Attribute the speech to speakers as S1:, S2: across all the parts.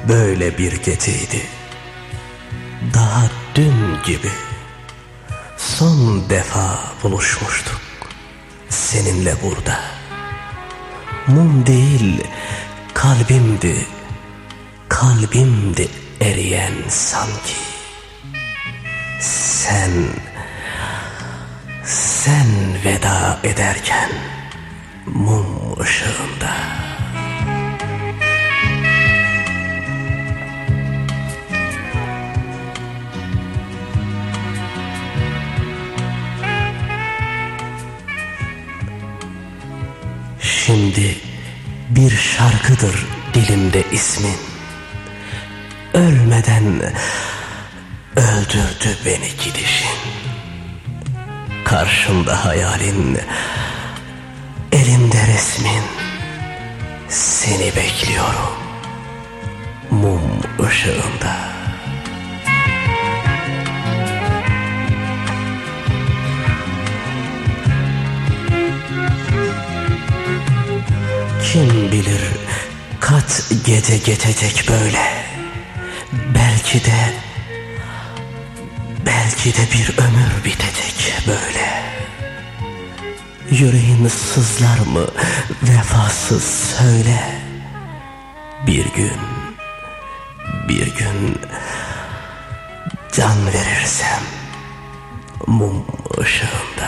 S1: böyle bir geceydi. Daha dün gibi son defa buluşmuştuk seninle burada. Mum değil kalbimdi, kalbimdi eriyen sanki. Sen veda ederken mum ışığında. Şimdi bir şarkıdır dilimde ismin. Ölmeden öldürdü beni gidişin. Karşımda hayalin, elimde resmin. Seni bekliyorum mum ışığında. Kim bilir kaç gece geçecek böyle. Belki de bir ömür bitecek böyle. Yüreğin sızlar mı vefasız söyle. Bir gün can verirsem mum ışığında.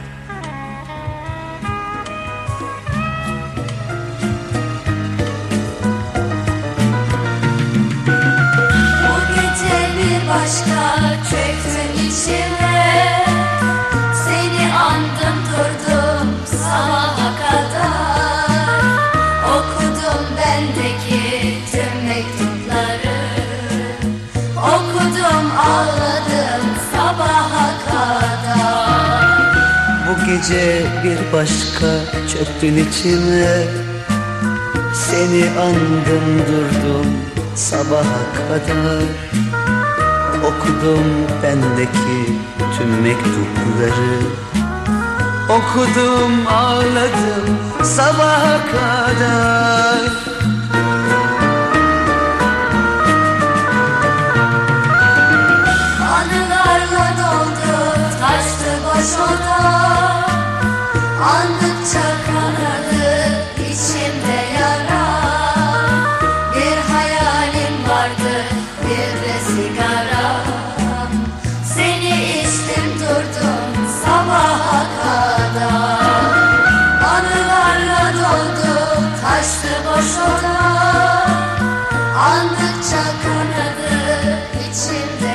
S2: Başka çöktüm içime, seni andım durdum sabaha kadar. Okudum bendeki tüm mektupları, okudum ağladım sabaha kadar.
S3: Bu gece bir başka çöktün içime, seni andım durdum sabaha kadar. Okudum bendeki tüm mektupları, okudum ağladım sabaha kadar.
S2: Anılarla doldu taştı boş oda, andıkça kanadı içimde yara. Bir hayalim vardı, bir de sigara. Seni içtim durdum sabaha kadar. Anılarla doldu taştı boş oda, andıkça kanadı içimde